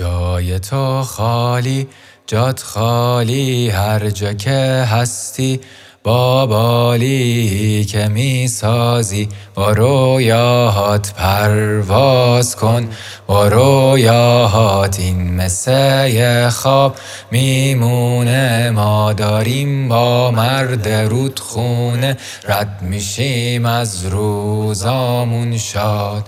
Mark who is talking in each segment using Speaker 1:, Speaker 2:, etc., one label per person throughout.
Speaker 1: جای تو خالی، جات خالی، هر جا که هستی با بالی که می سازی. با رویاهات پرواز کن، با رویاهات این مثل خواب میمونه. ما داریم با مرد رودخونه، رد میشیم از روزامون شاد.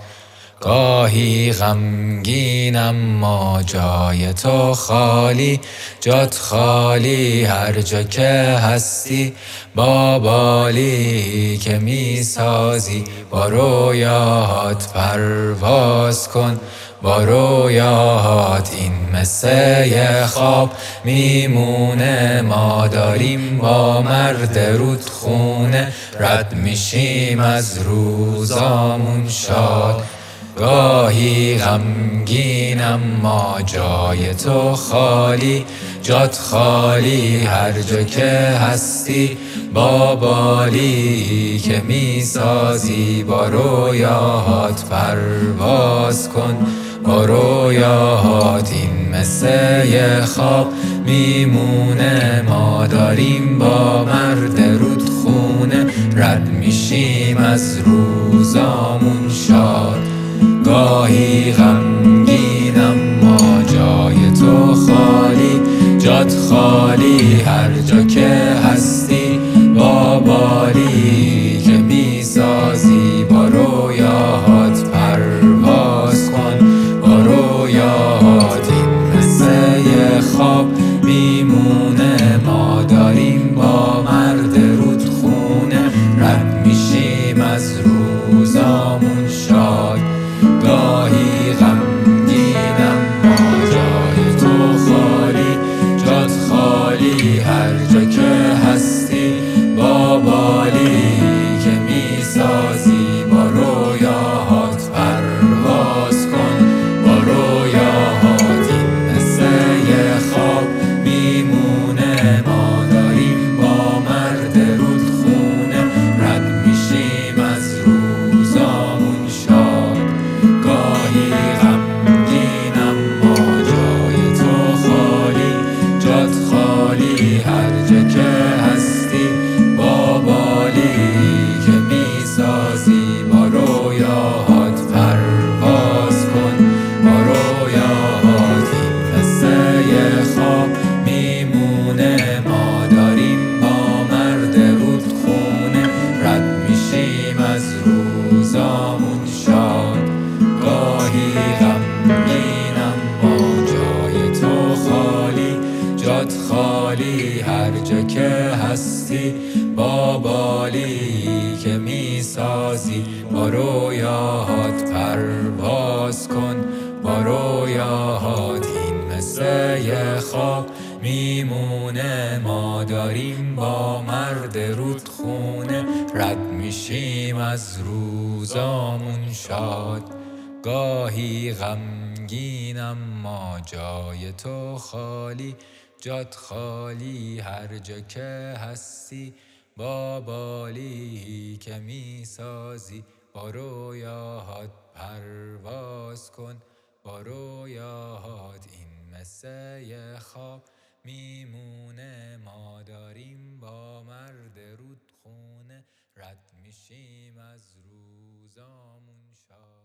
Speaker 1: گاهی غمگین اما جای تو خالی، جات خالی، هر جا که هستی با بالی که می سازی. با رویاهات پرواز کن، با رویاهات این مثل خواب میمونه. ما داریم با مرد رودخونه، رد میشیم از روزامون شاد. گاهی غمگین اما جای تو خالی، جات خالی، هر جا که هستی با بالی که می سازی. با رویاهات پرواز کن، با رویاهات این مثل خواب میمونه. ما داریم با مرد رودخونه، رد میشیم از روزامون شاد. گاهی غمگین اما جای تو خالی، جات خالی، هر جا که هستی با بالی که می سازی. با رویاهات پرواز کن، با رویاهات این مثل خواب میمونه. ما داریم با مرد رودخونه، رد میشیم از روزامون شاد. گاهی غمگین اما جای تو خالی، جات خالی، هر جا که هستی با بالی که می سازی. با رویاهات پرواز کن، با رویاهات این مثل خواب میمونه. ما داریم با مرد رودخونه، رد میشیم از روزامون شاد. گاهی غمگین اما جای تو خالی، جات خالی، هر جا که هستی با بالی که می سازی. با رویاهات پرواز کن، با رویاهات این مثل خواب میمونه. ما داریم با مرد رودخونه، رد میشیم از روزامون شاد. گاهی غمگین اما جای تو خالی، جات خالی، هر جا که هستی با بالی که می سازی. با رویاهات پرواز کن، با رویاهات این مثل خواب میمونه. ما داریم با مرد رودخونه، رد میشیم از روزامون شاد. گاهی غمگین اما جای تو خالی، جات خالی، هر جا که هستی با بالی که می سازی. با رویاهات پرواز کن، با رویاهات این مثل خواب میمونه. ما داریم با مرد رودخونه، رد میشیم از روزامون شاد.